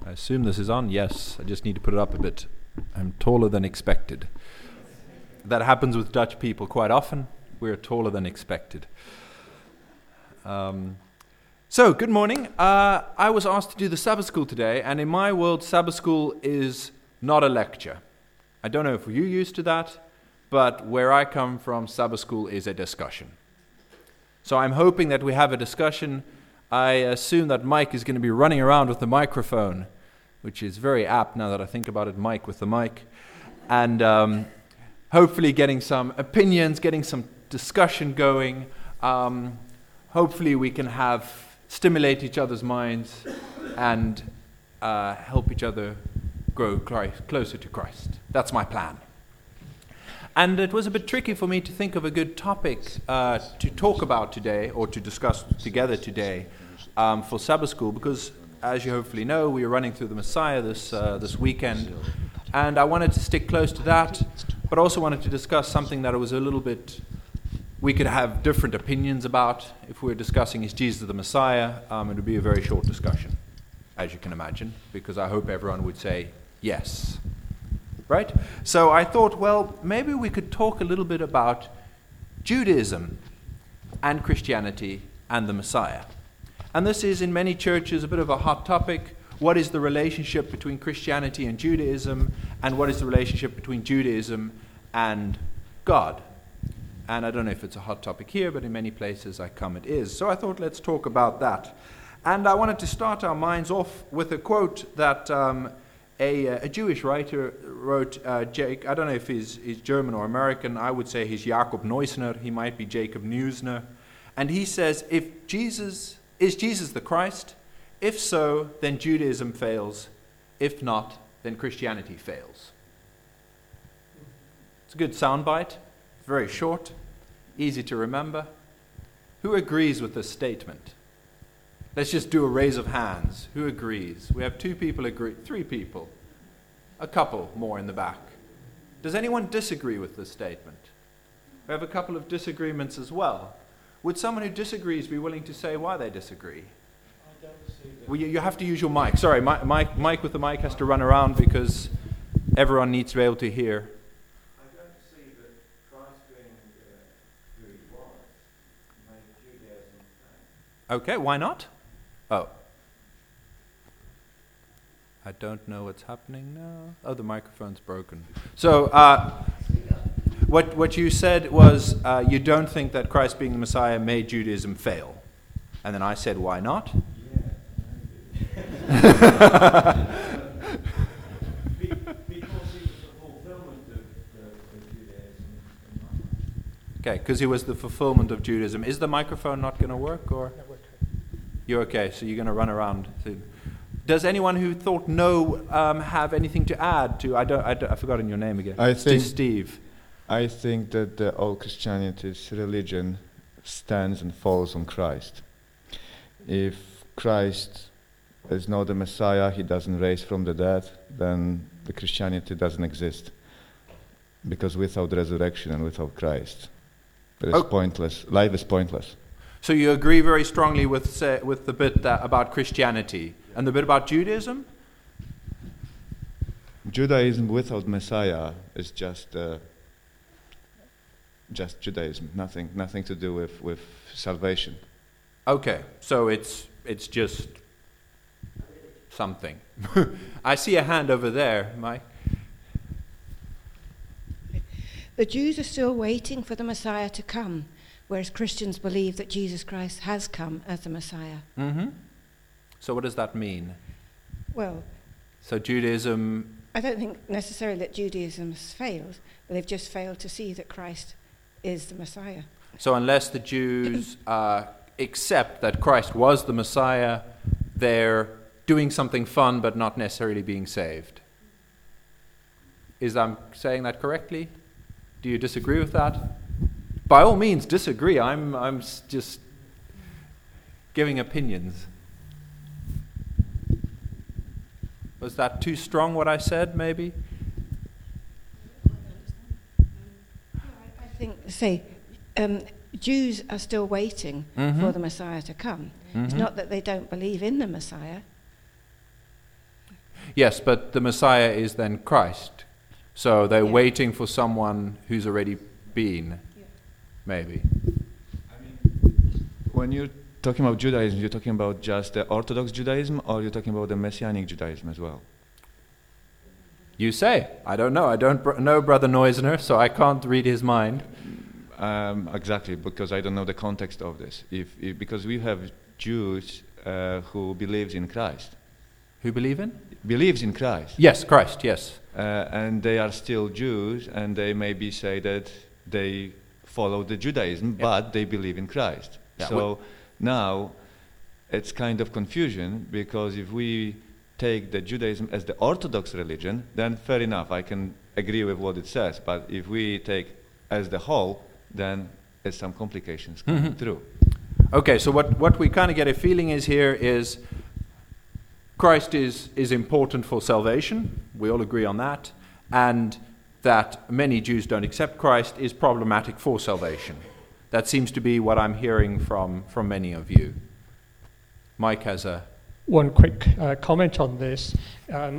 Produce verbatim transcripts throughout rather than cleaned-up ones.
I assume this is on. Yes, I just need to put it up a bit. I'm taller than expected. That happens with Dutch people quite often. We're taller than expected. Um, so, good morning. Uh, I was asked to do the Sabbath School today, and in my world, Sabbath School is not a lecture. I don't know if you're used to that, but where I come from, Sabbath School is a discussion. So I'm hoping that we have a discussion. I assume that Mike is going to be running around with the microphone, which is very apt now that I think about it, Mike with the mic. And um, hopefully getting some opinions, getting some discussion going. Um, hopefully we can have, stimulate each other's minds and uh, help each other grow Christ, closer to Christ. That's my plan. And it was a bit tricky for me to think of a good topic uh, to talk about today, or to discuss together today um, for Sabbath School, because, as you hopefully know, we are running through the Messiah this uh, this weekend, and I wanted to stick close to that, but also wanted to discuss something that was a little bit, we could have different opinions about. If we were discussing is Jesus the Messiah, um, it would be a very short discussion, as you can imagine, because I hope everyone would say yes. Right? So I thought, well, maybe we could talk a little bit about Judaism and Christianity and the Messiah. And this is in many churches a bit of a hot topic. What is the relationship between Christianity and Judaism? And what is the relationship between Judaism and God? And I don't know if it's a hot topic here, but in many places I come it is. So I thought, let's talk about that. And I wanted to start our minds off with a quote that um, A, a Jewish writer wrote, uh, Jake, I don't know if he's, he's German or American, I would say he's Jacob Neusner, he might be Jacob Neusner, and he says, if Jesus, is Jesus the Christ? If so, then Judaism fails. If not, then Christianity fails. It's a good soundbite, very short, easy to remember. Who agrees with this statement? Let's just do a raise of hands. Who agrees? We have two people agree, three people, a couple more in the back. Does anyone disagree with this statement? We have a couple of disagreements as well. Would someone who disagrees be willing to say why they disagree? I don't see that. Well, you, you have to use your mic. Sorry, Mike, Mike with the mic has to run around because everyone needs to be able to hear. I don't see that Christ being uh, who he was made Judaism fail. Okay, why not? Oh. I don't know what's happening now. Oh, the microphone's broken. So, uh, what what you said was uh, you don't think that Christ being the Messiah made Judaism fail. And then I said, why not? Yeah. Because he was the fulfillment of, uh, of Judaism. Okay, because he was the fulfillment of Judaism. Is the microphone not going to work, or? You're okay, so you're going to run around soon. Does anyone who thought no um, have anything to add to? I don't. I don't, I've forgotten your name again. I think Steve. I think that the, all Christianity's religion stands and falls on Christ. If Christ is not the Messiah, he doesn't raise from the dead, then the Christianity doesn't exist. Because without resurrection and without Christ, it is Oh. pointless. Life is pointless. So you agree very strongly with say, with the bit that, about Christianity and the bit about Judaism? Judaism without Messiah is just uh, just Judaism. Nothing, nothing to do with, with salvation. Okay, so it's it's just something. I see a hand over there, Mike. The Jews are still waiting for the Messiah to come, whereas Christians believe that Jesus Christ has come as the Messiah. Mm-hmm. So what does that mean? Well, So Judaism. I don't think necessarily that Judaism has failed, but they've just failed to see that Christ is the Messiah. So unless the Jews uh, accept that Christ was the Messiah, they're doing something fun but not necessarily being saved. Is I'm saying that correctly? Do you disagree with that? By all means, disagree. I'm I'm s- just giving opinions. Was that too strong what I said, maybe? I think, say, um, Jews are still waiting Mhm. for the Messiah to come. It's Mhm. not that they don't believe in the Messiah. Yes, but the Messiah is then Christ. So they're Yeah. waiting for someone who's already been, Yeah. maybe. When you're talking about Judaism, you're talking about just the Orthodox Judaism, or you're talking about the Messianic Judaism as well? You say. I don't know. I don't br- know Brother Neusner, so I can't read his mind. Um, exactly, because I don't know the context of this. If, if because we have Jews uh, who believes in Christ, Who believe in? believes in Christ, Yes, Christ, yes. uh, and they are still Jews, and they maybe say that they follow the Judaism, Yeah. but they believe in Christ. Yeah, So now it's kind of confusion, because if we take the Judaism as the Orthodox religion, then fair enough, I can agree with what it says. But if we take as the whole, then there's some complications coming Mhm. through. Okay, so what, what we kind of get a feeling is here is Christ is, is important for salvation. We all agree on that. And that many Jews don't accept Christ is problematic for salvation. That seems to be what I'm hearing from, from many of you. Mike has a... One quick uh, comment on this. Um,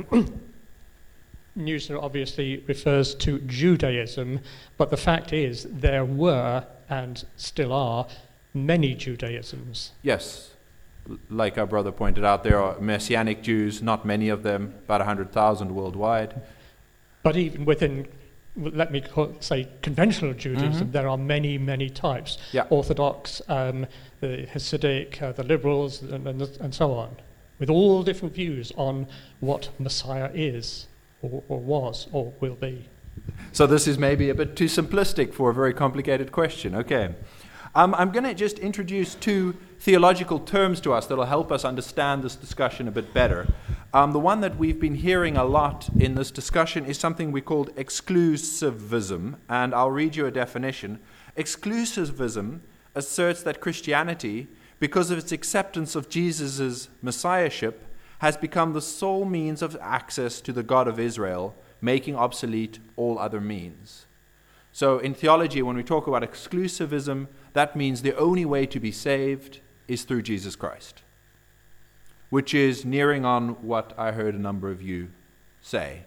Neusner obviously refers to Judaism, but the fact is there were, and still are, many Judaisms. Yes, l- like our brother pointed out, there are Messianic Jews, not many of them, about one hundred thousand worldwide. But even within, w- let me call, say, conventional Judaism, Mhm. there are many, many types. Yeah. Orthodox, um, the Hasidic, uh, the liberals, and, and, and so on, with all different views on what Messiah is, or, or was, or will be. So this is maybe a bit too simplistic for a very complicated question. Okay. Um, I'm going to just introduce two theological terms to us that will help us understand this discussion a bit better. Um, the one that we've been hearing a lot in this discussion is something we called exclusivism, and I'll read you a definition. Exclusivism asserts that Christianity, because of its acceptance of Jesus' messiahship, has become the sole means of access to the God of Israel, making obsolete all other means. So in theology, when we talk about exclusivism, that means the only way to be saved is through Jesus Christ, which is nearing on what I heard a number of you say.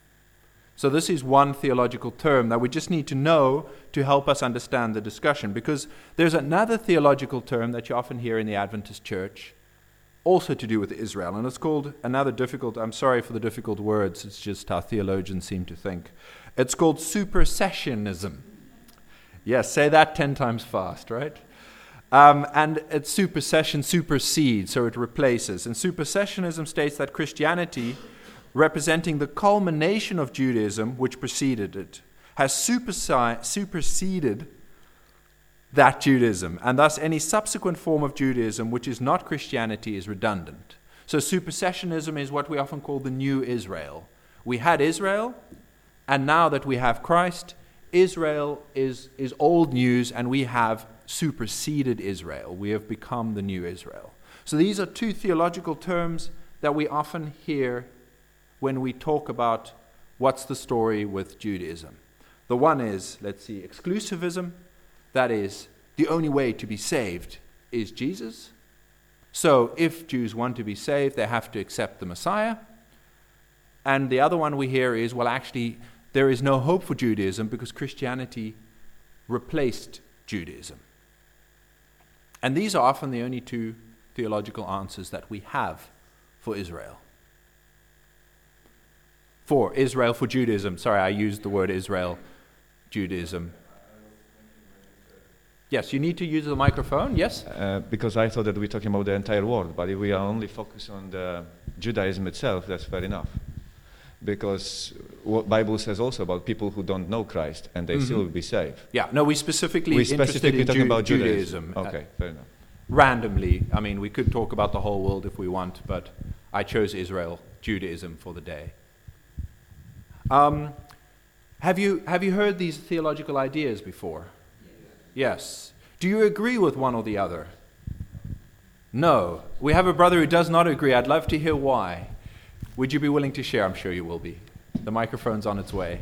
So this is one theological term that we just need to know to help us understand the discussion, because there's another theological term that you often hear in the Adventist church, also to do with Israel, and it's called another difficult, I'm sorry for the difficult words, it's just how theologians seem to think. It's called supersessionism. Yes, say that ten times fast, right? Um, and it's supersession supersedes, so it replaces. And supersessionism states that Christianity, representing the culmination of Judaism, which preceded it, has supersi- superseded that Judaism, and thus any subsequent form of Judaism which is not Christianity is redundant. So supersessionism is what we often call the new Israel. We had Israel, and now that we have Christ, Israel is, is old news, and we have superseded Israel. We have become the new Israel. So these are two theological terms that we often hear when we talk about what's the story with Judaism. The one is, let's see, exclusivism. That is, the only way to be saved is Jesus. So if Jews want to be saved, they have to accept the Messiah. And the other one we hear is, well, actually, there is no hope for Judaism because Christianity replaced Judaism. And these are often the only two theological answers that we have for Israel. For Israel, for Judaism. Sorry, I used the word Israel, Judaism. Yes, you need to use the microphone, yes? Uh, because I thought that we're talking about the entire world, but if we are only focused on the Judaism itself, that's fair enough. Because what Bible says also about people who don't know Christ and they Mhm. still will be saved. Yeah, no, we specifically We're interested specifically in talking Ju- about Judaism. Judaism. uh, Okay, fair enough. randomly. I mean, we could talk about the whole world if we want, but I chose Israel, Judaism, for the day. Um, have you have you heard these theological ideas before? Yes. Do you agree with one or the other? No. We have a brother who does not agree. I'd love to hear why. Would you be willing to share? I'm sure you will be. The microphone's on its way.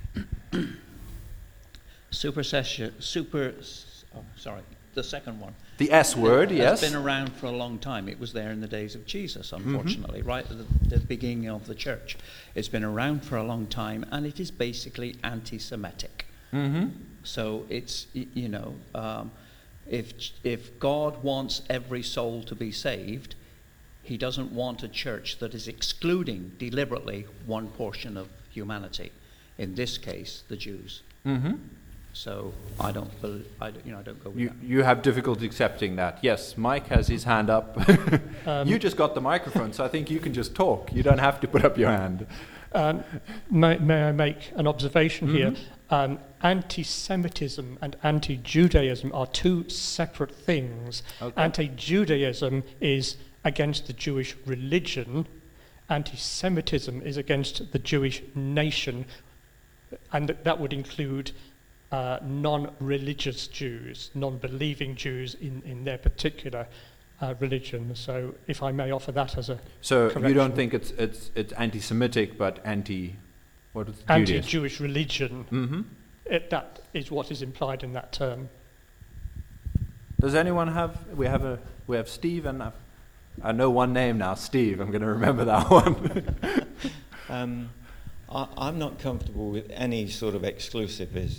Supersession, super, oh, sorry, the second one. The S word, has yes. been around for a long time. It was there in the days of Jesus, unfortunately, mm-hmm. right at the, the beginning of the church. It's been around for a long time, and it is basically anti-Semitic. Mm-hmm. So it's, y- you know, um, if if God wants every soul to be saved, he doesn't want a church that is excluding deliberately one portion of humanity. In this case, the Jews. Mm-hmm. So I don't, bel I don't, you know, I don't go with You, that. you have difficulty accepting that. Yes, Mike has his hand up. Um, you just got the microphone, so I think you can just talk. You don't have to put up your hand. Um, may, may I make an observation Mm-hmm. here? Um, anti-Semitism and anti-Judaism are two separate things. Okay. Anti-Judaism is against the Jewish religion. Anti-Semitism is against the Jewish nation, and that would include uh, non-religious Jews, non-believing Jews in, in their particular uh, religion. So, if I may offer that as a So you correction. don't think it's it's it's anti-Semitic, but anti, what is Judaism? Anti-Jewish religion. Mm-hmm. It, that is what is implied in that term. Does anyone have? We have a we have Steve and I, I know one name now, Steve. I'm going to remember that one. Um, I, I'm not comfortable with any sort of exclusivism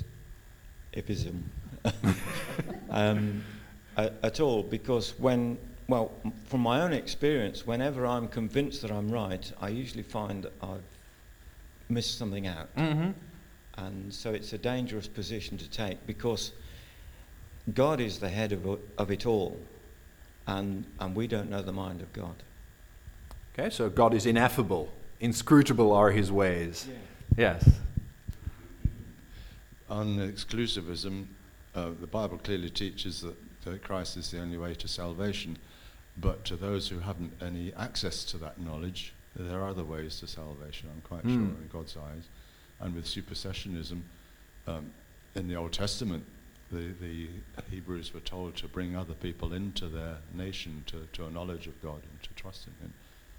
um, at, at all, because when, well, m- from my own experience, whenever I'm convinced that I'm right, I usually find that I've missed something out. Mm-hmm. And so it's a dangerous position to take, because God is the head of, o- of it all, and, and we don't know the mind of God. Okay, so God is ineffable, inscrutable are his ways. Yes. On exclusivism, uh, the Bible clearly teaches that, that Christ is the only way to salvation, but to those who haven't any access to that knowledge, there are other ways to salvation, I'm quite Mm. sure, in God's eyes. And with supersessionism, um, in the Old Testament, the, the Hebrews were told to bring other people into their nation to, to a knowledge of God and to trust in him.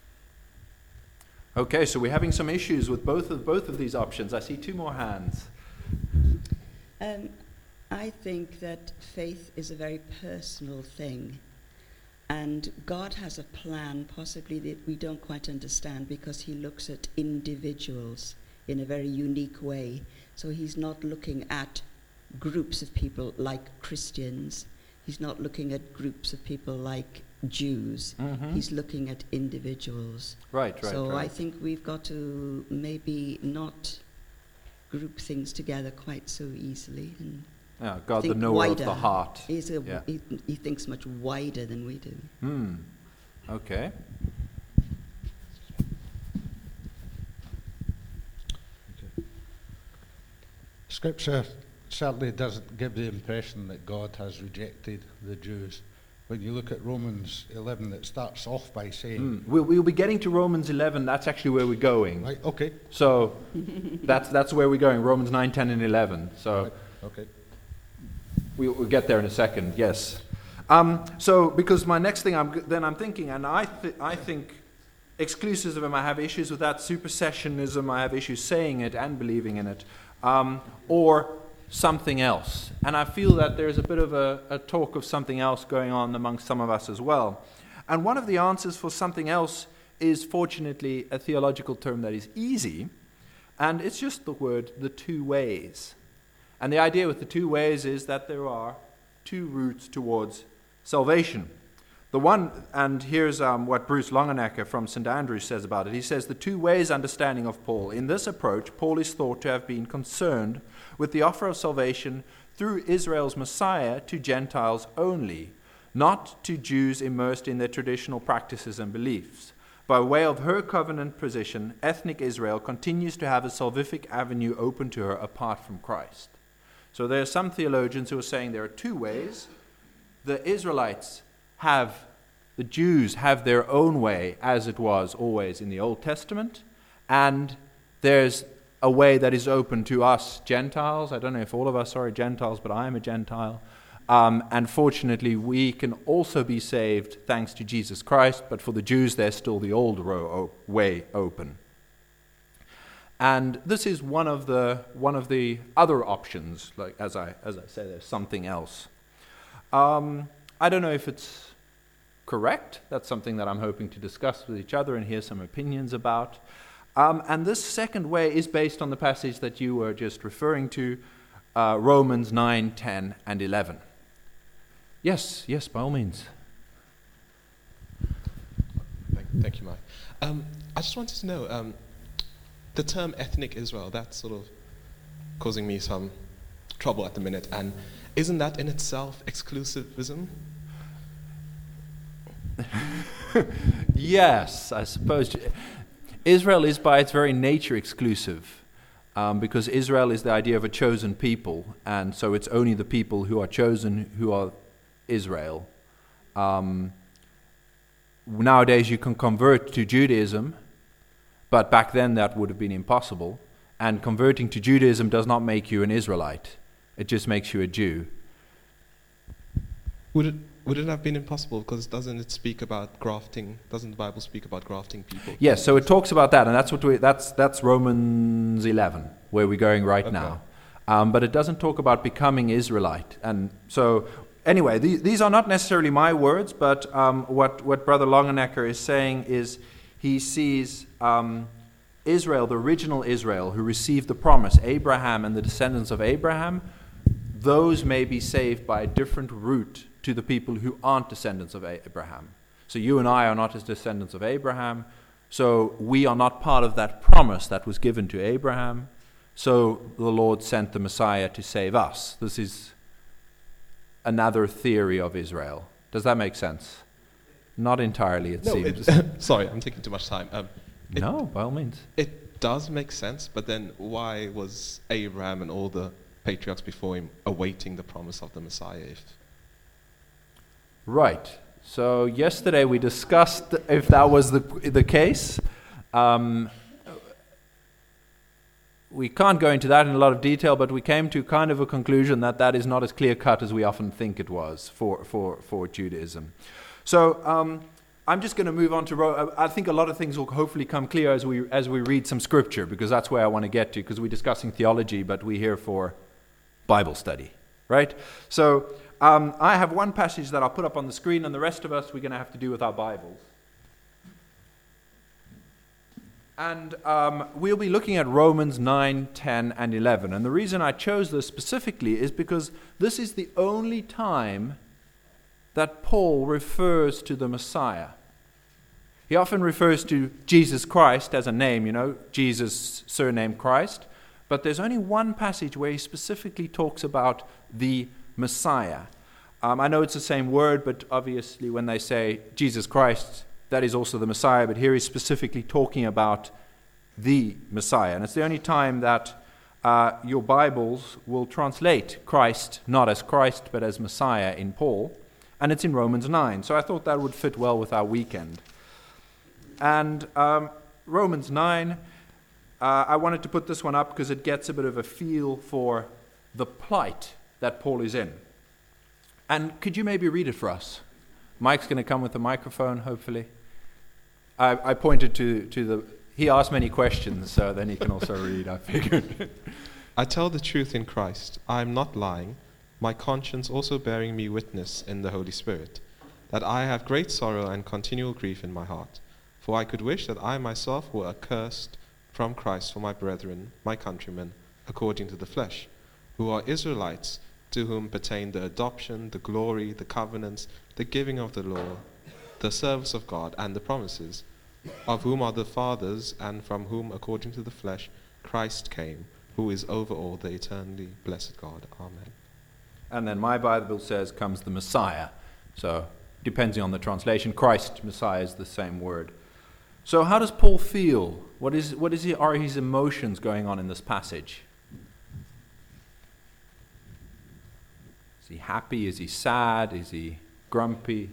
Okay, so we're having some issues with both of both of these options. I see two more hands. Um, I think that faith is a very personal thing, and God has a plan possibly that we don't quite understand, because he looks at individuals in a very unique way. So he's not looking at groups of people like Christians. He's not looking at groups of people like Jews. Mm-hmm. He's looking at individuals. Right, right, so right. I think we've got to maybe not group things together quite so easily. And Yeah, God, the think knower of wider. the heart. He's a, Yeah. he, he thinks much wider than we do. Hmm. Okay. Scripture certainly doesn't give the impression that God has rejected the Jews. When you look at Romans eleven, it starts off by saying, Hmm. We'll, we'll be getting to Romans eleven. That's actually where we're going. right, okay, So that's that's where we're going. Romans nine, ten, and eleven. So right, okay. we'll, we'll get there in a second. Yes. Um, so because my next thing, I'm g- then I'm thinking, and I th- I think exclusivism. I have issues with that. Supersessionism. I have issues saying it and believing in it, um, or something else. And I feel that there's a bit of a, a talk of something else going on amongst some of us as well. And one of the answers for something else is, fortunately, a theological term that is easy, and it's just the word the two ways. And the idea with the two ways is that there are two routes towards salvation. The one, and here's um, what Bruce Longenecker from Saint Andrews says about it. He says, the two ways understanding of Paul. In this approach, Paul is thought to have been concerned with the offer of salvation through Israel's Messiah to Gentiles only, not to Jews immersed in their traditional practices and beliefs. By way of her covenant position, ethnic Israel continues to have a salvific avenue open to her apart from Christ. So there are some theologians who are saying there are two ways. The Israelites have, the Jews have their own way, as it was always in the Old Testament, and there's a way that is open to us Gentiles. I don't know if all of us are Gentiles, but I am a Gentile. Um, and fortunately, we can also be saved thanks to Jesus Christ, but for the Jews, there's still the old ro- way open. And this is one of the one of the other options. Like as I as I say, there's something else. Um, I don't know if it's correct. That's something that I'm hoping to discuss with each other and hear some opinions about. Um, and this second way is based on the passage that you were just referring to, uh, Romans nine, ten, and eleven. Yes, yes, by all means. Thank, thank you, Mike. Um, I just wanted to know, um, the term ethnic Israel, that's sort of causing me some trouble at the minute. And isn't that in itself exclusivism? Yes, I suppose. Israel is by its very nature exclusive, um, because Israel is the idea of a chosen people, and so it's only the people who are chosen who are Israel. Um, nowadays you can convert to Judaism, but back then that would have been impossible, and converting to Judaism does not make you an Israelite. It just makes you a Jew. Would it would it have been impossible, because doesn't it speak about grafting? Doesn't the Bible speak about grafting people? Yes, so it talks about that, and that's what we that's that's Romans eleven, where we're going right Okay. now. Um, but it doesn't talk about becoming Israelite. And so, anyway, the, these are not necessarily my words, but um, what what Brother Longenecker is saying is he sees um, Israel, the original Israel, who received the promise, Abraham and the descendants of Abraham. Those may be saved by a different route to the people who aren't descendants of Abraham. So you and I are not as descendants of Abraham, so we are not part of that promise that was given to Abraham. So the Lord sent the Messiah to save us. This is another theory of Israel. Does that make sense? Not entirely, it No, seems. it, sorry, I'm taking too much time. Um, it, No, by all means. It does make sense, but then why was Abraham and all the patriarchs before him awaiting the promise of the Messiah? If Right. So yesterday we discussed if that was the the case. Um, we can't go into that in a lot of detail, but we came to kind of a conclusion that that is not as clear-cut as we often think it was for, for, for Judaism. So um, I'm just going to move on to, Ro- I think a lot of things will hopefully come clear as we as we read some scripture, because that's where I want to get to, because we're discussing theology, but we're here for Bible study, right? So um, I have one passage that I'll put up on the screen, and the rest of us we're going to have to do with our Bibles. And um, we'll be looking at Romans nine, ten, and eleven. And the reason I chose this specifically is because this is the only time that Paul refers to the Messiah. He often refers to Jesus Christ as a name, you know, Jesus, surname Christ. But there's only one passage where he specifically talks about the Messiah. Um, I know it's the same word, but obviously when they say Jesus Christ, that is also the Messiah. But here he's specifically talking about the Messiah. And it's the only time that uh, your Bibles will translate Christ not as Christ, but as Messiah in Paul. And it's in Romans nine. So I thought that would fit well with our weekend. And um, Romans nine, uh, I wanted to put this one up because it gets a bit of a feel for the plight that Paul is in. And could you maybe read it for us? Mike's going to come with the microphone, hopefully. I, I pointed to, to the... He asked many questions, so then he can also read, I figured. I tell the truth in Christ, I am not lying, my conscience also bearing me witness in the Holy Spirit, that I have great sorrow and continual grief in my heart. For I could wish that I myself were accursed from Christ for my brethren, my countrymen, according to the flesh, who are Israelites, to whom pertain the adoption, the glory, the covenants, the giving of the law, the service of God, and the promises, of whom are the fathers, and from whom, according to the flesh, Christ came, who is over all, the eternally blessed God. Amen. And then my Bible says comes the Messiah. So, depending on the translation, Christ, Messiah is the same word. So how does Paul feel? What is what is he, are his emotions going on in this passage? Is he happy? Is he sad? Is he grumpy?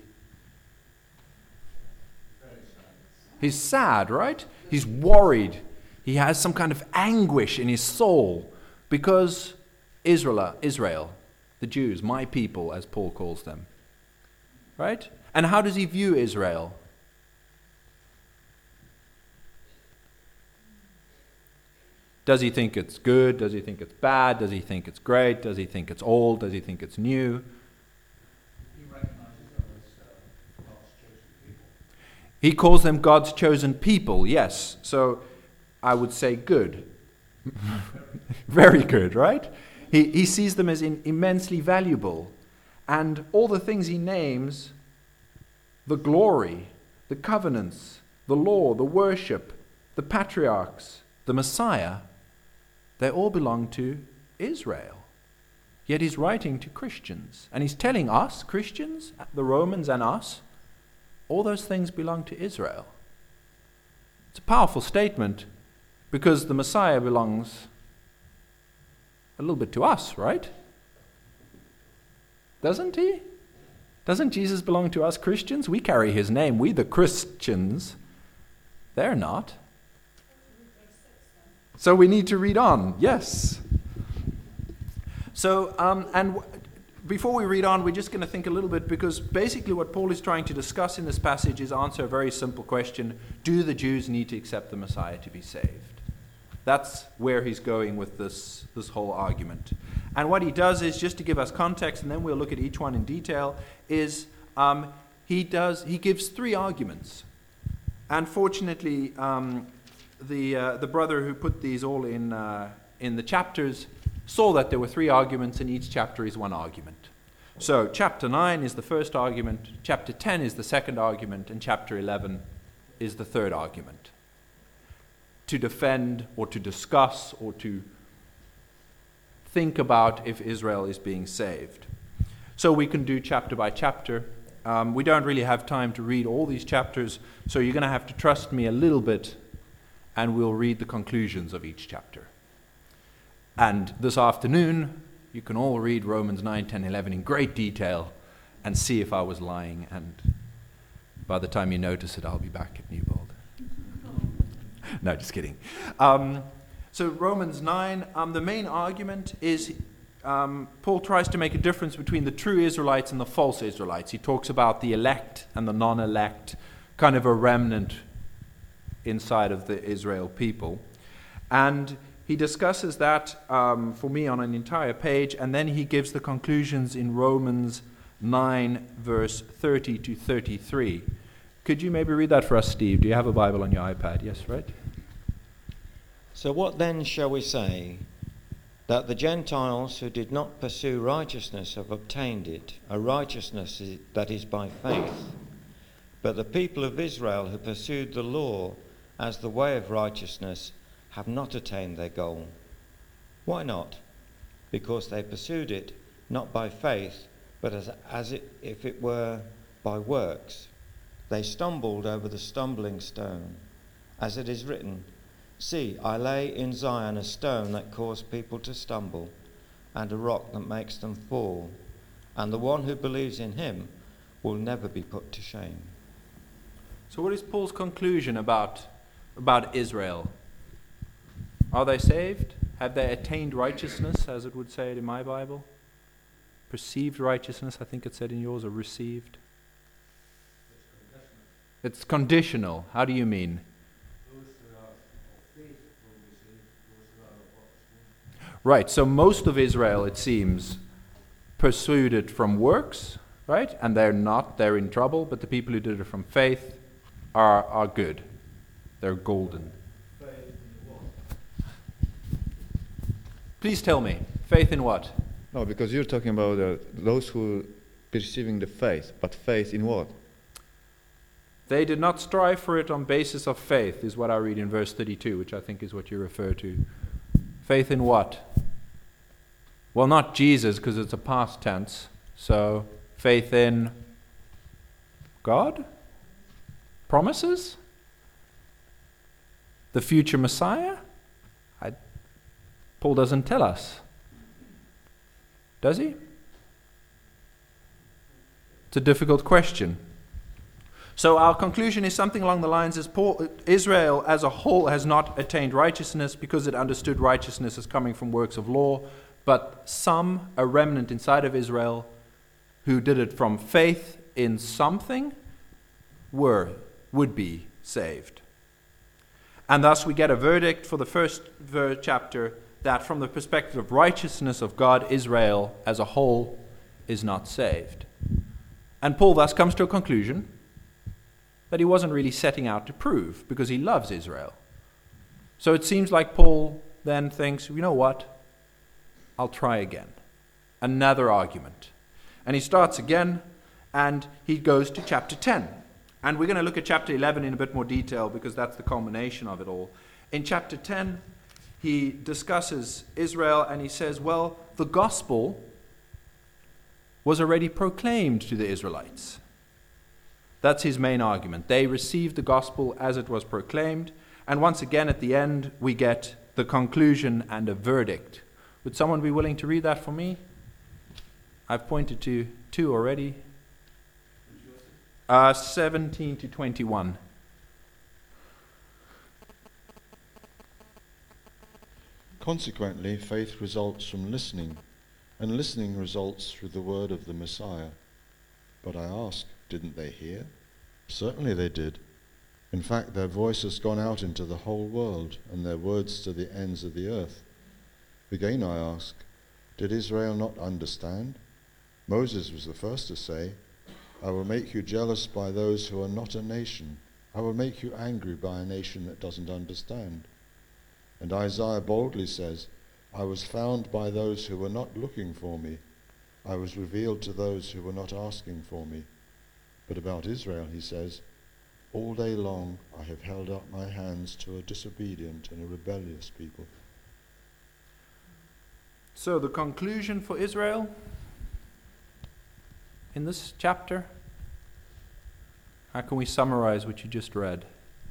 He's sad, right? He's worried. He has some kind of anguish in his soul because Israel, Israel, the Jews, my people, as Paul calls them, right? And how does he view Israel? Does he think it's good? Does he think it's bad? Does he think it's great? Does he think it's old? Does he think it's new? He recognizes He calls them God's chosen people, yes. So I would say good. Very good, right? He, he sees them as in, immensely valuable. And all the things he names, the glory, the covenants, the law, the worship, the patriarchs, the Messiah, they all belong to Israel. Yet he's writing to Christians. And he's telling us, Christians, the Romans and us, all those things belong to Israel. It's a powerful statement because the Messiah belongs a little bit to us, right? Doesn't he? Doesn't Jesus belong to us Christians? We carry his name. We the Christians. They're not. So we need to read on. Yes. So, um, and w- before we read on, we're just going to think a little bit, because basically what Paul is trying to discuss in this passage is answer a very simple question. Do the Jews need to accept the Messiah to be saved? That's where he's going with this, this whole argument. And what he does is, just to give us context, and then we'll look at each one in detail, is um, he does he gives three arguments. And fortunately, um, the uh, the brother who put these all in uh, in the chapters saw that there were three arguments, and each chapter is one argument. So chapter nine is the first argument, chapter ten is the second argument, and chapter eleven is the third argument. To defend or to discuss or to think about if Israel is being saved. So we can do chapter by chapter. Um, we don't really have time to read all these chapters, so you're going to have to trust me a little bit, and we'll read the conclusions of each chapter. And this afternoon, you can all read Romans nine, ten, eleven in great detail and see if I was lying. And by the time you notice it, I'll be back at Newbold. No, just kidding. Um, so Romans nine, um, the main argument is um, Paul tries to make a difference between the true Israelites and the false Israelites. He talks about the elect and the non-elect, kind of a remnant inside of the Israel people. And he discusses that um, for me on an entire page, and then he gives the conclusions in Romans nine, verse thirty to thirty-three. Could you maybe read that for us, Steve? Do you have a Bible on your iPad? Yes, right? So what then shall we say? That the Gentiles who did not pursue righteousness have obtained it, a righteousness that is by faith. But the people of Israel who pursued the law as the way of righteousness have not attained their goal. Why not? Because they pursued it not by faith, but as, as it, if it were by works. They stumbled over the stumbling stone. As it is written, "See, I lay in Zion a stone that caused people to stumble, and a rock that makes them fall. And the one who believes in him will never be put to shame." So what is Paul's conclusion about, about Israel? Are they saved? Have they attained righteousness, as it would say it in my Bible? Perceived righteousness, I think it said in yours, or received? It's conditional. How do you mean? Right, so most of Israel, it seems, pursued it from works, right? And they're not, they're in trouble, but the people who did it from faith are, are good. They're golden. Please tell me, faith in what? No, because you're talking about uh, those who perceiving the faith, but faith in what? They did not strive for it on basis of faith, is what I read in verse thirty-two, which I think is what you refer to. Faith in what? Well, not Jesus, because it's a past tense. So, faith in God? Promises? The future Messiah? I, Paul doesn't tell us. Does he? It's a difficult question. So our conclusion is something along the lines is Paul, Israel as a whole has not attained righteousness because it understood righteousness as coming from works of law, but some, a remnant inside of Israel, who did it from faith in something, were, would be saved. And thus we get a verdict for the first ver- chapter that from the perspective of righteousness of God, Israel as a whole is not saved. And Paul thus comes to a conclusion that he wasn't really setting out to prove, because he loves Israel. So it seems like Paul then thinks, you know what? I'll try again. Another argument. And he starts again, and he goes to chapter ten. And we're going to look at chapter eleven in a bit more detail, because that's the culmination of it all. In chapter ten, he discusses Israel, and he says, well, the gospel was already proclaimed to the Israelites. That's his main argument. They received the gospel as it was proclaimed. And once again, at the end, we get the conclusion and a verdict. Would someone be willing to read that for me? I've pointed to two already. Uh, seventeen to twenty-one. Consequently, faith results from listening, and listening results through the word of the Messiah. But I ask, didn't they hear? Certainly they did. In fact, their voice has gone out into the whole world, and their words to the ends of the earth. Again I ask, did Israel not understand? Moses was the first to say, I will make you jealous by those who are not a nation. I will make you angry by a nation that doesn't understand. And Isaiah boldly says, I was found by those who were not looking for me. I was revealed to those who were not asking for me. But about Israel, he says, all day long I have held up my hands to a disobedient and a rebellious people. So the conclusion for Israel in this chapter, how can we summarize what you just read?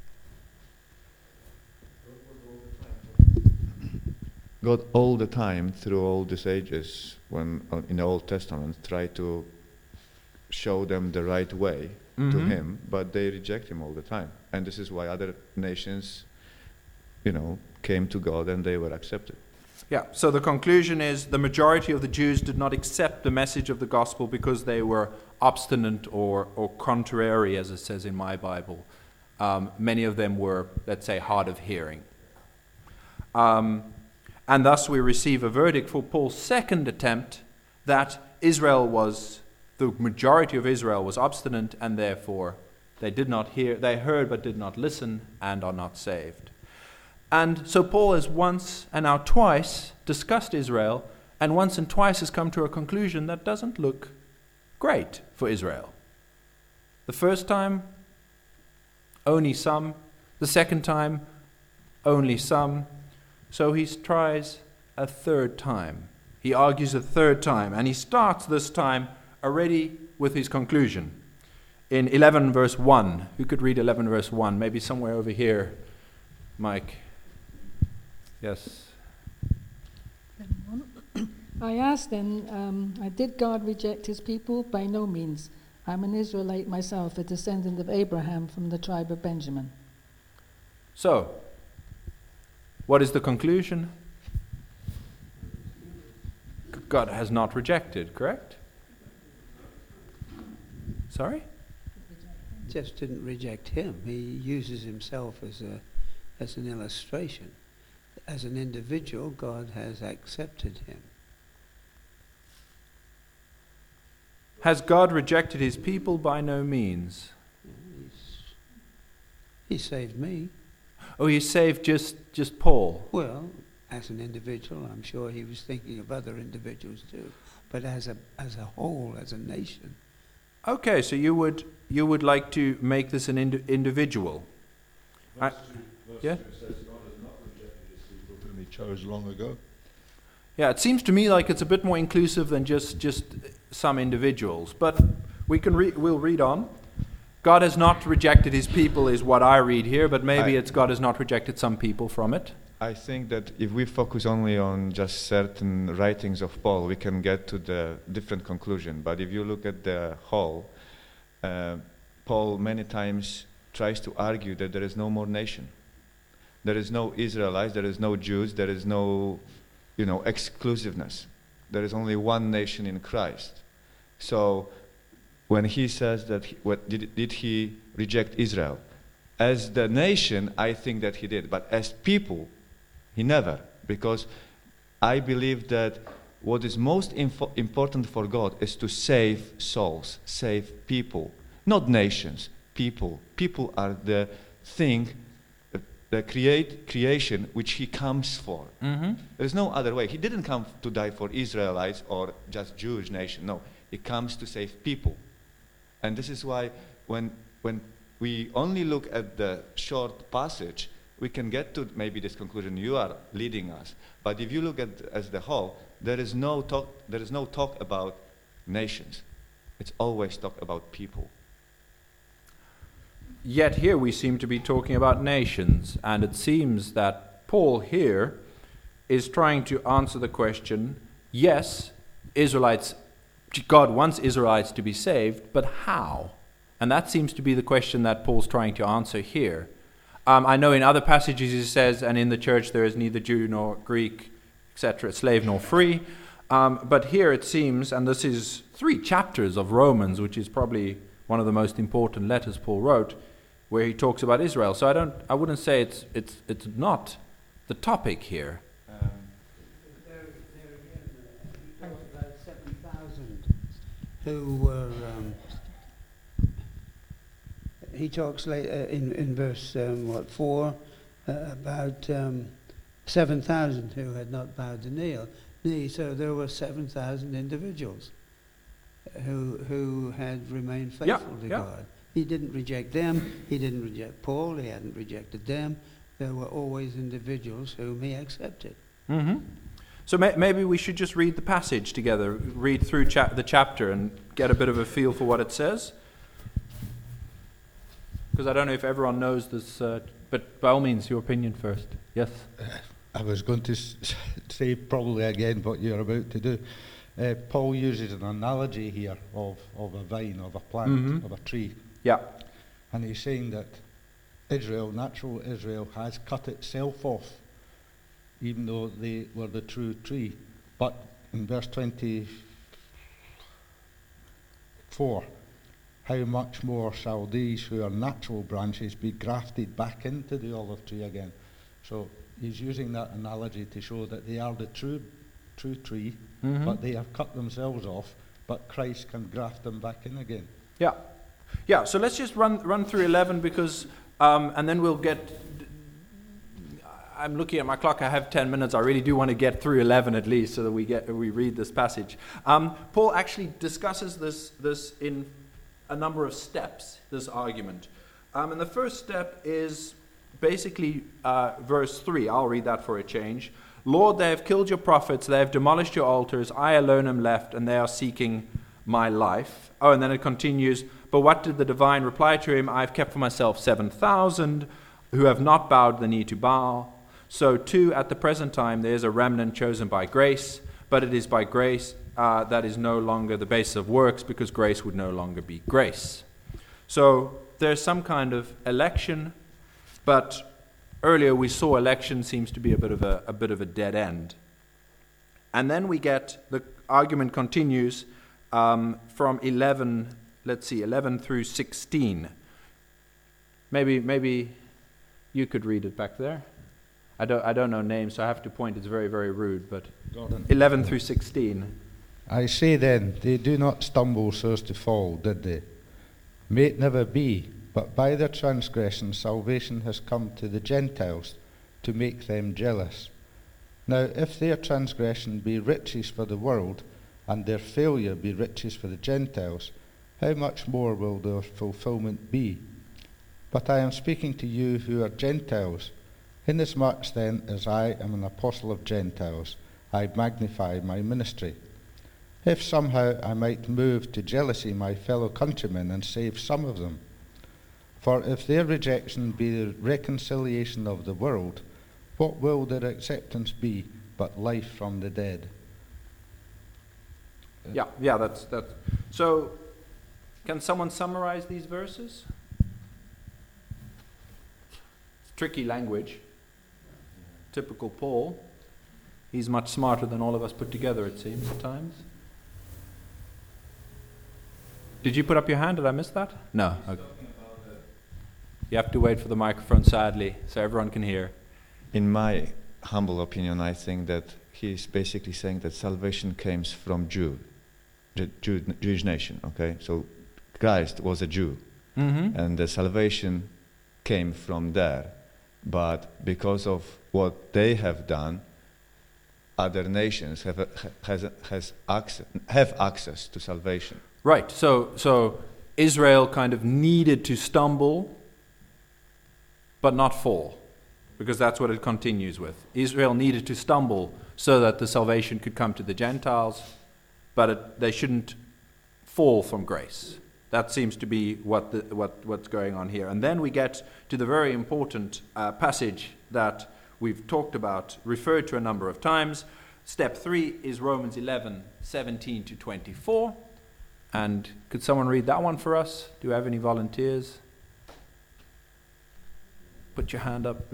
God all the time, through all these ages, when uh, in the Old Testament, tried to show them the right way Mm-hmm. to Him, but they reject Him all the time. And this is why other nations, you know, came to God and they were accepted. Yeah, so the conclusion is the majority of the Jews did not accept the message of the gospel because they were obstinate or, or contrary, as it says in my Bible. Um, many of them were, let's say, hard of hearing. Um, and thus we receive a verdict for Paul's second attempt that Israel was, the majority of Israel was obstinate, and therefore they did not hear, they heard but did not listen and are not saved. And so Paul has once and now twice discussed Israel, and once and twice has come to a conclusion that doesn't look great for Israel. The first time, only some. The second time, only some. So he tries a third time. He argues a third time, and he starts this time already with his conclusion. In eleven verse one, who could read eleven verse one? Maybe somewhere over here, Mike. Yes. I asked then, um, did God reject his people? By no means. I'm an Israelite myself, a descendant of Abraham from the tribe of Benjamin. So, what is the conclusion? God has not rejected, correct? Sorry? Just didn't reject him. He uses himself as a as an illustration. As an individual, God has accepted him. Has God rejected his people? By no means. He's, he saved me. Oh, he saved just, just Paul? Well, as an individual, I'm sure he was thinking of other individuals too. But as a as a whole, as a nation. Okay, so you would you would like to make this an ind- individual? Verse I, two, verse yeah? two says God has not rejected his people whom he chose long ago. Yeah, it seems to me like it's a bit more inclusive than just, just some individuals. But we can re- we'll read on. God has not rejected his people is what I read here, but maybe I, it's God has not rejected some people from it. I think that if we focus only on just certain writings of Paul, we can get to the different conclusion. But if you look at the whole, uh, Paul many times tries to argue that there is no more nation. There is no Israelites, there is no Jews, there is no, you know, exclusiveness. There is only one nation in Christ. So when he says that, he, what, did, did he reject Israel? As the nation, I think that he did. But as people, he never. Because I believe that what is most info- important for God is to save souls, save people. Not nations, people. People are the thing, uh, the create creation which he comes for. Mm-hmm. There's no other way. He didn't come to die for Israelites or just Jewish nation. No, he comes to save people. And this is why when when we only look at the short passage, we can get to maybe this conclusion you are leading us. But if you look at as the whole, there is no talk there is no talk about nations. It's always talk about people. Yet here we seem to be talking about nations, and it seems that Paul here is trying to answer the question, yes, Israelites, God wants Israelites to be saved, but how? And that seems to be the question that Paul's trying to answer here. Um, I know in other passages he says, and in the church there is neither Jew nor Greek, et cetera, slave nor free. Um, but here it seems, and this is three chapters of Romans, which is probably one of the most important letters Paul wrote, where he talks about Israel. So I don't, I wouldn't say it's it's it's not the topic here. Um, there, there again, uh, he talks about seven thousand who were. Um, he talks late, uh, in in verse um, what four uh, about um, seven thousand who had not bowed the knee. knee. So there were seven thousand individuals who who had remained faithful yeah, to yeah. God. He didn't reject them. He didn't reject Paul. He hadn't rejected them. There were always individuals whom he accepted. Mm-hmm. So may, maybe we should just read the passage together, read through cha- the chapter and get a bit of a feel for what it says. Because I don't know if everyone knows this, uh, but by all means, your opinion first. Yes? Uh, I was going to s- say probably again what you're about to do. Uh, Paul uses an analogy here of, of a vine, of a plant, mm-hmm. of a tree. Yeah. And he's saying that Israel, natural Israel, has cut itself off, even though they were the true tree. But in verse twenty-four, how much more shall these who are natural branches be grafted back into the olive tree again? So he's using that analogy to show that they are the true true tree, mm-hmm. but they have cut themselves off, but Christ can graft them back in again. Yeah. Yeah, so let's just run run through eleven because, um, and then we'll get, I'm looking at my clock, I have ten minutes, I really do want to get through eleven at least so that we get we read this passage. Um, Paul actually discusses this, this in a number of steps, this argument. Um, and the first step is basically uh, verse three, I'll read that for a change. Lord, they have killed your prophets, they have demolished your altars, I alone am left, and they are seeking my life. Oh, and then it continues, but what did the divine reply to him? I have kept for myself seven thousand who have not bowed the knee to Baal. So too, at the present time, there is a remnant chosen by grace, but it is by grace uh, that is no longer the basis of works, because grace would no longer be grace. So there's some kind of election, but earlier we saw election seems to be a bit of a, a bit of a dead end. And then we get, the argument continues um, from eleven, let's see, eleven through sixteen. Maybe maybe you could read it back there. I don't I don't know names, so I have to point, it's very, very rude, but Gordon. eleven through sixteen. I say then, they do not stumble so as to fall, did they? May it never be, but by their transgression salvation has come to the Gentiles to make them jealous. Now if their transgression be riches for the world, and their failure be riches for the Gentiles, how much more will their fulfillment be? But I am speaking to you who are Gentiles. Inasmuch then as I am an apostle of Gentiles, I magnify my ministry. If somehow I might move to jealousy my fellow countrymen and save some of them. For if their rejection be the reconciliation of the world, what will their acceptance be but life from the dead? Yeah, yeah, that's that. So, can someone summarize these verses? It's tricky language. Typical Paul. He's much smarter than all of us put together, it seems, at times. Did you put up your hand? Did I miss that? No. Okay. You have to wait for the microphone, sadly, so everyone can hear. In my humble opinion, I think that he's basically saying that salvation comes from Jew, Jew, Jewish nation, okay? So Christ was a Jew. Mm-hmm. and the salvation came from there. But because of what they have done, other nations have has has access have access to salvation. Right. So so Israel kind of needed to stumble, but not fall, because that's what it continues with. Israel needed to stumble so that the salvation could come to the Gentiles, but it, they shouldn't fall from grace. That seems to be what the, what what's going on here. And then we get to the very important uh, passage that we've talked about, referred to a number of times. Step three is Romans eleven, seventeen to twenty-four. And could someone read that one for us? Do you have any volunteers? Put your hand up.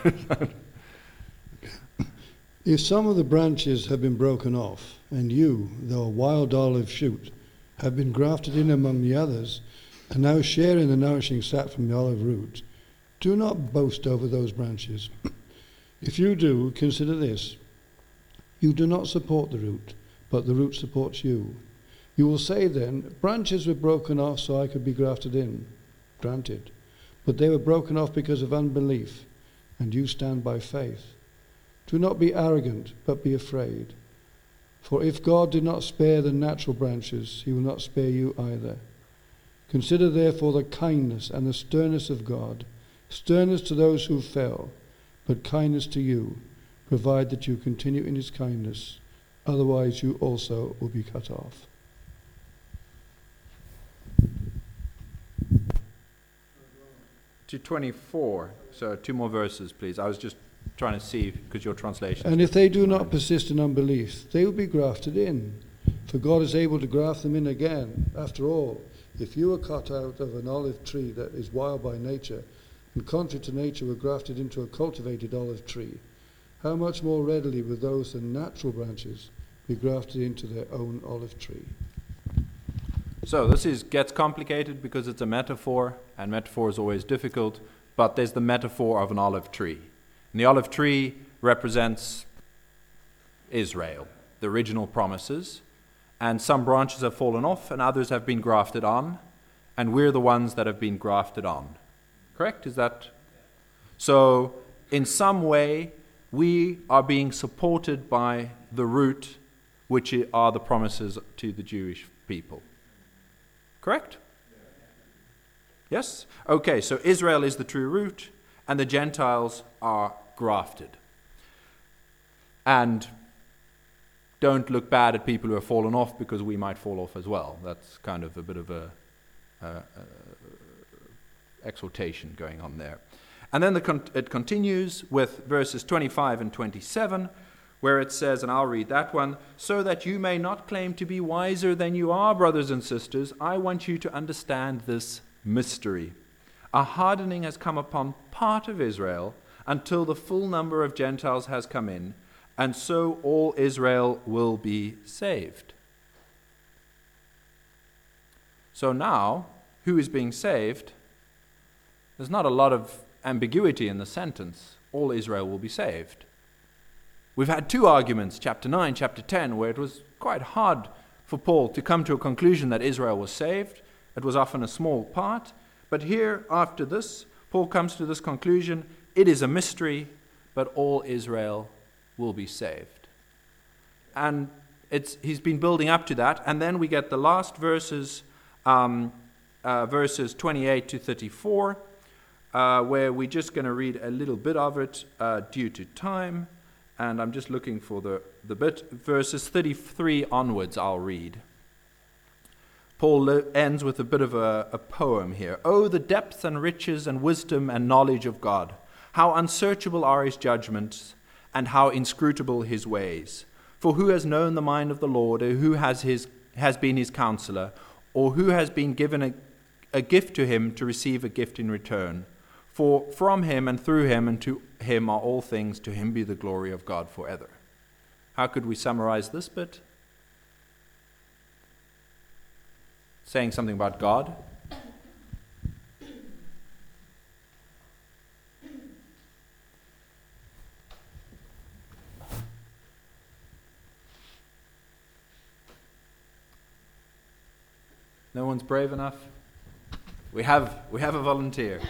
If some of the branches have been broken off, and you, though a wild olive shoot, have been grafted in among the others, and now share in the nourishing sap from the olive root, do not boast over those branches. If you do, consider this. You do not support the root, but the root supports you. You will say then, branches were broken off so I could be grafted in. Granted. But they were broken off because of unbelief, and you stand by faith. Do not be arrogant, but be afraid. For if God did not spare the natural branches, he will not spare you either. Consider therefore the kindness and the sternness of God, sternness to those who fell, but kindness to you, provide that you continue in his kindness, otherwise you also will be cut off. To twenty-four, so two more verses, please. I was just trying to see, because your translation. And if they do not persist in unbelief, they will be grafted in, for God is able to graft them in again. After all, if you were cut out of an olive tree that is wild by nature, and contrary to nature were grafted into a cultivated olive tree, how much more readily will those the natural branches be grafted into their own olive tree? So this is gets complicated because it's a metaphor, and metaphor is always difficult, but there's the metaphor of an olive tree. And the olive tree represents Israel, the original promises, and some branches have fallen off and others have been grafted on, and we're the ones that have been grafted on. Correct? Is that? So in some way, we are being supported by the root, which are the promises to the Jewish people. Correct? Yes? Okay, so Israel is the true root, and the Gentiles are grafted. And don't look bad at people who have fallen off, because we might fall off as well. That's kind of a bit of a, a, a exhortation going on there. And then the con- it continues with verses twenty-five and twenty-seven, where it says, and I'll read that one, so that you may not claim to be wiser than you are, brothers and sisters, I want you to understand this mystery. A hardening has come upon part of Israel until the full number of Gentiles has come in, and so all Israel will be saved. So now, who is being saved? There's not a lot of ambiguity in the sentence. All Israel will be saved. We've had two arguments, chapter nine, chapter ten, where it was quite hard for Paul to come to a conclusion that Israel was saved. It was often a small part. But here, after this, Paul comes to this conclusion, it is a mystery, but all Israel will be saved. And it's he's been building up to that. And then we get the last verses, um, uh, verses twenty-eight to thirty-four, uh, where we're just going to read a little bit of it uh, due to time. And I'm just looking for the, the bit. Verses thirty-three onwards I'll read. Paul le- ends with a bit of a, a poem here. Oh, the depth and riches and wisdom and knowledge of God. How unsearchable are his judgments, and how inscrutable his ways. For who has known the mind of the Lord, or who has his has been his counselor, or who has been given a, a gift to him to receive a gift in return? For from him and through him and to him are all things, to him be the glory of God forever. How could we summarize this bit? Saying something about God. No one's brave enough? We have, we have a volunteer.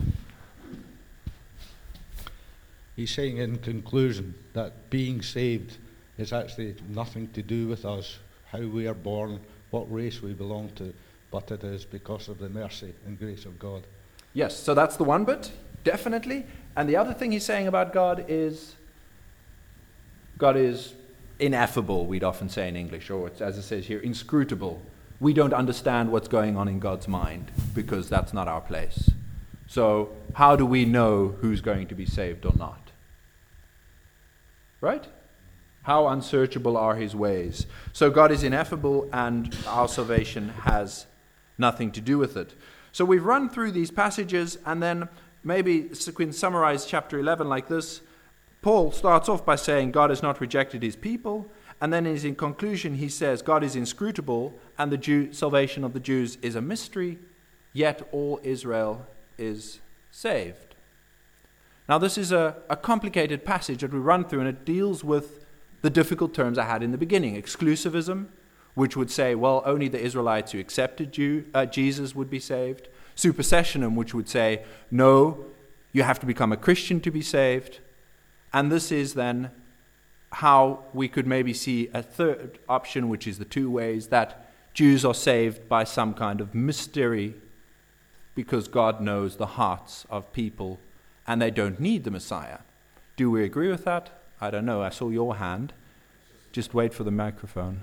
He's saying in conclusion that being saved is actually nothing to do with us, how we are born, what race we belong to, but it is because of the mercy and grace of God. Yes, so that's the one bit, definitely. And the other thing he's saying about God is, God is ineffable, we'd often say in English, or it's, as it says here, inscrutable. We don't understand what's going on in God's mind, because that's not our place. So how do we know who's going to be saved or not? Right? How unsearchable are his ways? So God is ineffable, and our salvation has nothing to do with it. So we've run through these passages, and then maybe we can summarize chapter eleven like this. Paul starts off by saying God has not rejected his people, and then in conclusion he says God is inscrutable, and the Jew, salvation of the Jews is a mystery, yet all Israel is saved. Now this is a, a complicated passage that we run through, and it deals with the difficult terms I had in the beginning. Exclusivism, which would say, well, only the Israelites who accepted Jew, uh, Jesus would be saved. Supersessionism, which would say, no, you have to become a Christian to be saved. And this is then how we could maybe see a third option, which is the two ways, that Jews are saved by some kind of mystery because God knows the hearts of people and they don't need the Messiah. Do we agree with that? I don't know. I saw your hand. Just wait for the microphone.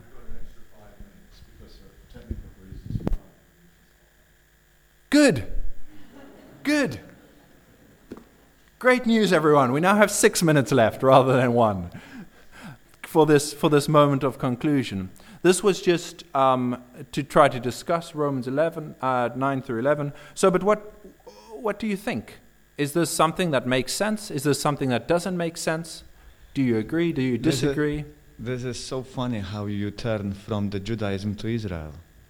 Good. Good. Great news, everyone. We now have six minutes left rather than one for this for this moment of conclusion. This was just um, to try to discuss Romans eleven, uh, nine through eleven. So, but what what do you think? Is this something that makes sense? Is this something that doesn't make sense? Do you agree? Do you disagree? This is, this is so funny how you turn from the Judaism to Israel.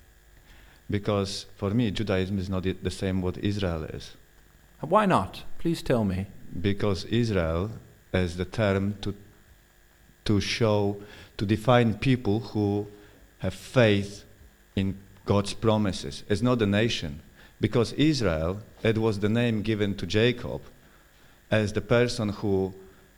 Because for me, Judaism is not the same what Israel is. Why not? Please tell me. Because Israel is the term to to show, to define people who have faith in God's promises. It's not a nation. Because Israel, it was the name given to Jacob as the person who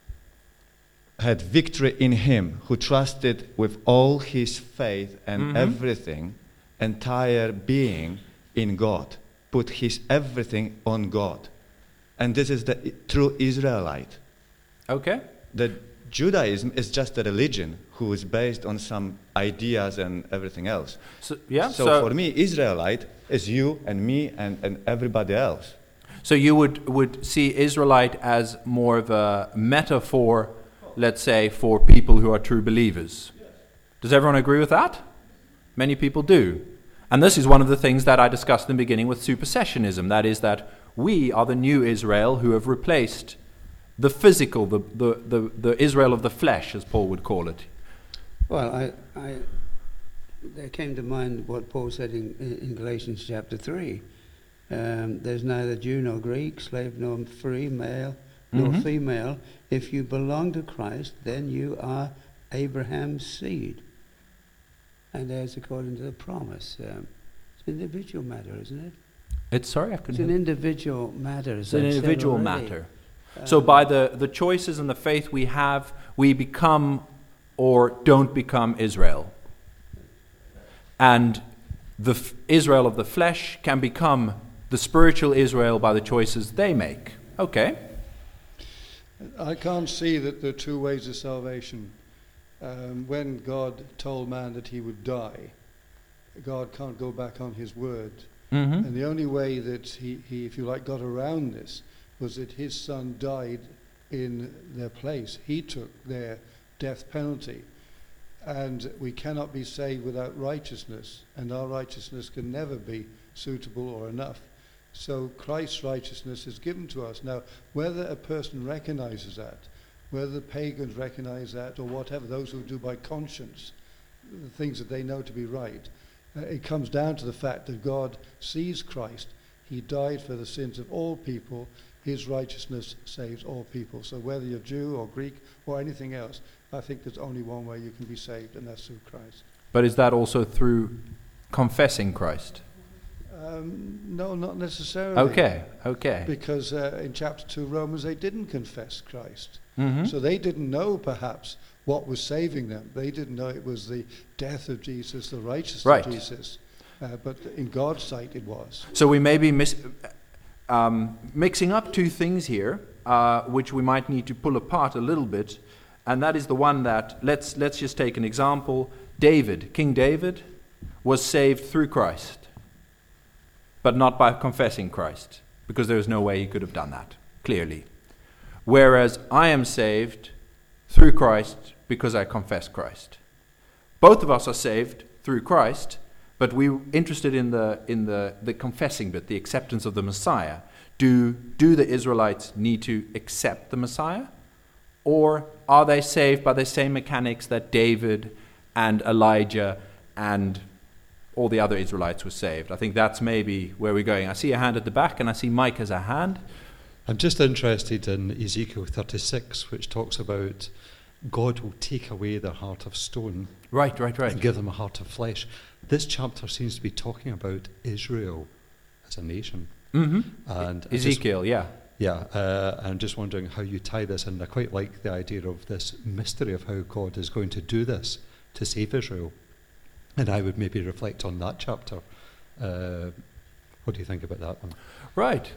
had victory in him, who trusted with all his faith and Mm-hmm. everything, entire being in God, put his everything on God. And this is the I- true Israelite. Okay. The Judaism is just a religion who is based on some ideas and everything else. So, yeah, so, so- for me, Israelite is you and me and, and everybody else. So you would, would see Israelite as more of a metaphor, let's say, for people who are true believers. Does everyone agree with that? Many people do. And this is one of the things that I discussed in the beginning with supersessionism. That is that we are the new Israel who have replaced the physical, the, the, the, the Israel of the flesh, as Paul would call it. Well, I, I, there came to mind what Paul said in, in Galatians chapter three. Um, there's neither Jew nor Greek, slave nor free, male nor Mhm. female. If you belong to Christ, then you are Abraham's seed. And that's according to the promise. Um, it's an individual matter, isn't it? It's sorry, I It's couldn't an hear. individual matter. as It's an I've said individual already. matter. So by the, the choices and the faith we have, we become or don't become Israel. And the f- Israel of the flesh can become the spiritual Israel by the choices they make. Okay. I can't see that there are two ways of salvation. Um, when God told man that he would die, God can't go back on his word. Mhm. And the only way that he, he, if you like, got around this was that his son died in their place. He took their death penalty. And we cannot be saved without righteousness, and our righteousness can never be suitable or enough. So Christ's righteousness is given to us. Now, whether a person recognizes that, whether the pagans recognize that, or whatever, those who do by conscience, the things that they know to be right, uh, it comes down to the fact that God sees Christ. He died for the sins of all people. His righteousness saves all people. So whether you're Jew or Greek or anything else, I think there's only one way you can be saved, and that's through Christ. But is that also through confessing Christ? Um, no, not necessarily. Okay, okay. Because uh, in chapter two, Romans, they didn't confess Christ. Mm-hmm. So they didn't know, perhaps, what was saving them. They didn't know it was the death of Jesus, the righteousness Right. of Jesus. Uh, but in God's sight, it was. So we may be mis- um, mixing up two things here, uh, which we might need to pull apart a little bit. And that is the one that, let's, let's just take an example. David, King David, was saved through Christ, but not by confessing Christ, because there was no way he could have done that, clearly. Whereas I am saved through Christ because I confess Christ. Both of us are saved through Christ, but we're interested in the in the, the confessing bit, the acceptance of the Messiah. Do, do the Israelites need to accept the Messiah? Or are they saved by the same mechanics that David and Elijah and all the other Israelites were saved? I think that's maybe where we're going. I see a hand at the back, and I see Mike has a hand. I'm just interested in Ezekiel thirty-six, which talks about God will take away their heart of stone. Right, right, right. And give them a heart of flesh. This chapter seems to be talking about Israel as a nation. Mm-hmm. And Ezekiel, just, yeah. Yeah, uh, I'm just wondering how you tie this in. I quite like the idea of this mystery of how God is going to do this to save Israel. And I would maybe reflect on that chapter. Uh, what do you think about that one? Right.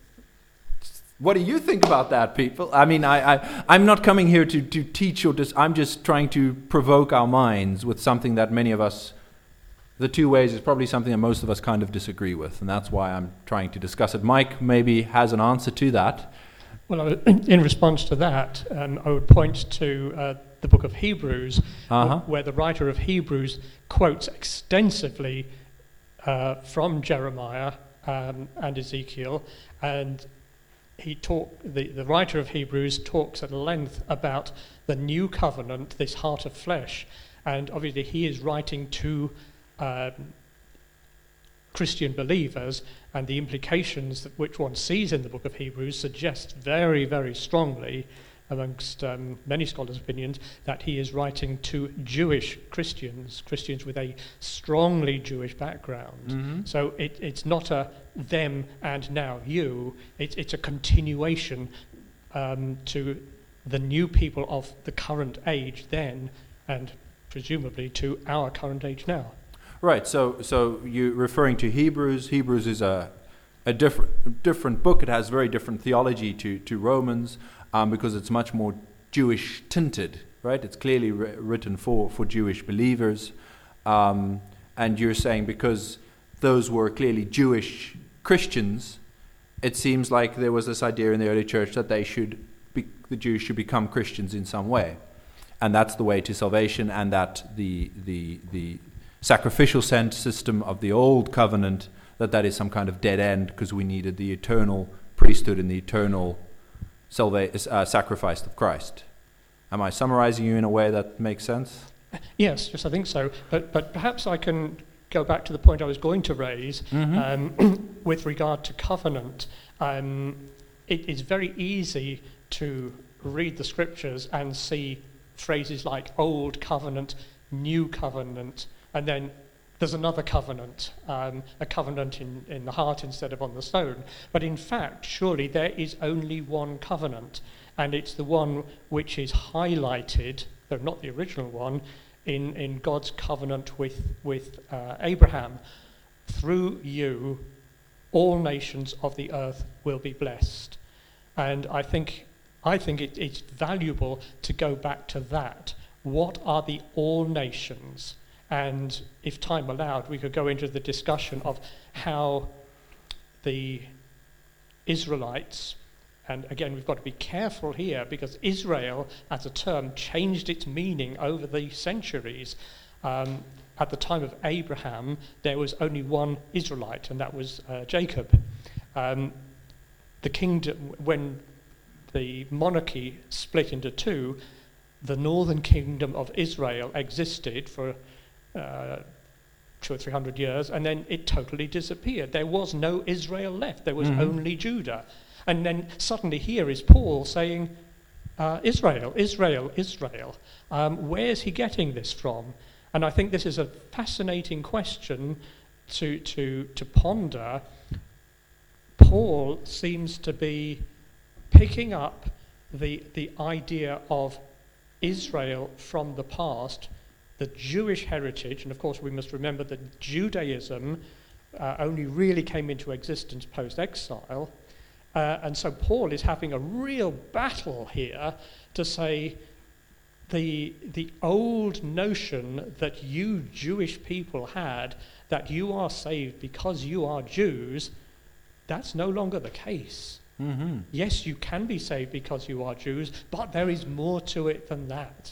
What do you think about that, people? I mean, I, I, I'm not coming here to, to teach or dis- I'm just trying to provoke our minds with something that many of us, the two ways is probably something that most of us kind of disagree with, and that's why I'm trying to discuss it. Mike maybe has an answer to that. Well, in response to that, um, I would point to uh, the book of Hebrews, uh-huh. where the writer of Hebrews quotes extensively uh, from Jeremiah um, and Ezekiel, and he talk, the, the writer of Hebrews talks at length about the new covenant, this heart of flesh, and obviously he is writing to um, Christian believers, and the implications that which one sees in the book of Hebrews suggest very, very strongly, amongst um, many scholars' opinions, that he is writing to Jewish Christians, Christians with a strongly Jewish background. Mm-hmm. So it, it's not a them and now you, it, it's a continuation um, to the new people of the current age then, and presumably to our current age now. Right, so so you're referring to Hebrews. Hebrews is a a different different book. It has very different theology to, to Romans um, because it's much more Jewish tinted, right? It's clearly ri- written for, for Jewish believers. Um, and you're saying because those were clearly Jewish Christians, it seems like there was this idea in the early church that they should be, the Jews should become Christians in some way. And that's the way to salvation, and that the the the sacrificial system of the old covenant, that that is some kind of dead end because we needed the eternal priesthood and the eternal salva- uh, sacrifice of Christ. Am I summarizing you in a way that makes sense? Yes, yes, I think so. But but perhaps I can go back to the point I was going to raise Mm-hmm. um, with regard to covenant. Um, it is very easy to read the scriptures and see phrases like old covenant, new covenant, and then there's another covenant, um, a covenant in, in the heart instead of on the stone. But in fact, surely there is only one covenant, and it's the one which is highlighted, though not the original one, in, in God's covenant with, with uh, Abraham. Through you, all nations of the earth will be blessed. And I think, I think it, it's valuable to go back to that. What are the all nations? And if time allowed, we could go into the discussion of how the Israelites, and again, we've got to be careful here because Israel as a term changed its meaning over the centuries. Um, at the time of Abraham, there was only one Israelite, and that was uh, Jacob. Um, the kingdom, when the monarchy split into two, the northern kingdom of Israel existed for uh, two or three hundred years, and then it totally disappeared. There was no Israel left. There was Mm-hmm. only Judah. And then suddenly here is Paul saying, uh, Israel, Israel, Israel. Um, where's he getting this from? And I think this is a fascinating question to, to, to ponder, Paul seems to be picking up the, the idea of Israel from the past, the Jewish heritage, and of course we must remember that Judaism uh, only really came into existence post-exile, uh, and so Paul is having a real battle here to say the, the old notion that you Jewish people had, that you are saved because you are Jews, that's no longer the case. Mm-hmm. Yes, you can be saved because you are Jews, but there is more to it than that.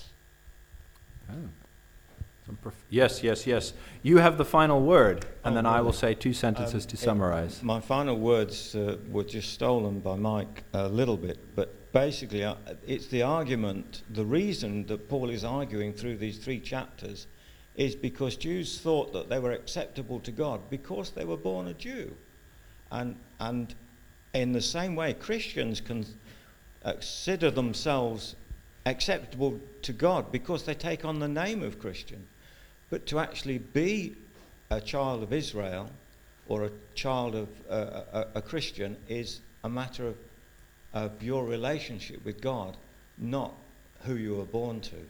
Oh. Some prof- yes, yes, yes. You have the final word, and Oh, then I really? will say two sentences Um, to it- summarize. My final words uh, were just stolen by Mike a little bit, but basically uh, it's the argument, the reason that Paul is arguing through these three chapters is because Jews thought that they were acceptable to God because they were born a Jew. And, and in the same way, Christians can consider themselves acceptable to God because they take on the name of Christian. But to actually be a child of Israel or a child of uh, a, a Christian is a matter of, of your relationship with God, not who you were born to.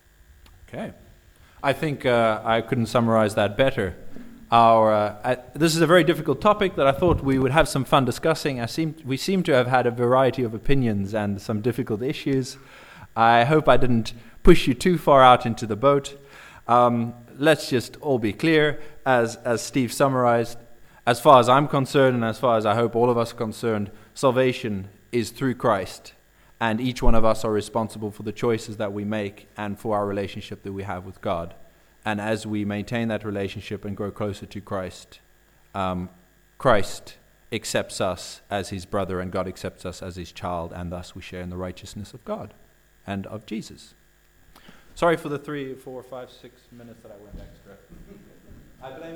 Okay. I think uh, I couldn't summarize that better. Our, uh, I, this is a very difficult topic that I thought we would have some fun discussing. I seem, we seem to have had a variety of opinions and some difficult issues. I hope I didn't push you too far out into the boat. Um, let's just all be clear, as, as Steve summarized, as far as I'm concerned, and as far as I hope all of us are concerned, salvation is through Christ, and each one of us are responsible for the choices that we make and for our relationship that we have with God. And as we maintain that relationship and grow closer to Christ, um, Christ accepts us as his brother, and God accepts us as his child, and thus we share in the righteousness of God and of Jesus. Sorry for the three, four, five, six minutes that I went extra. I blame